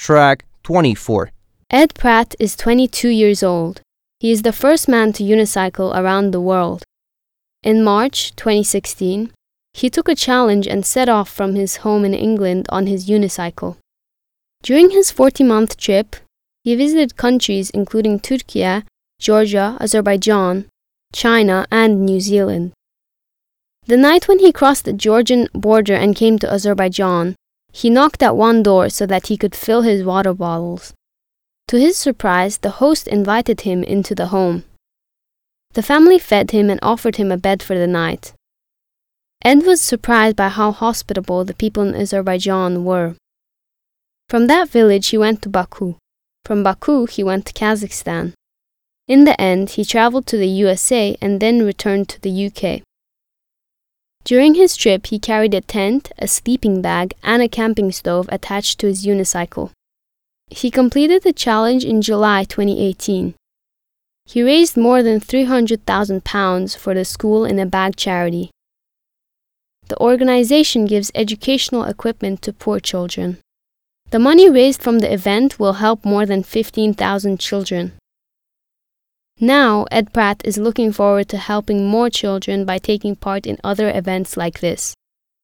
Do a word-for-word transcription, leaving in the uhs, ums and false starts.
Track twenty-four. Ed Pratt is twenty-two years old. He is the first man to unicycle around the world. In March twenty sixteen, he took a challenge and set off from his home in England on his unicycle. During his forty-month trip, he visited countries including Turkey, Georgia, Azerbaijan, China, and New Zealand. The night when he crossed the Georgian border and came to Azerbaijan, he knocked at one door so that he could fill his water bottles. To his surprise, the host invited him into the home. The family fed him and offered him a bed for the night. Ed was surprised by how hospitable the people in Azerbaijan were. From that village, he went to Baku. From Baku, he went to Kazakhstan. In the end, he traveled to the U S A and then returned to the U K. During his trip, he carried a tent, a sleeping bag, and a camping stove attached to his unicycle. He completed the challenge in July twenty eighteen. He raised more than three hundred thousand pounds for the School in a Bag charity. The organization gives educational equipment to poor children. The money raised from the event will help more than fifteen thousand children. Now, Ed Pratt is looking forward to helping more children by taking part in other events like this.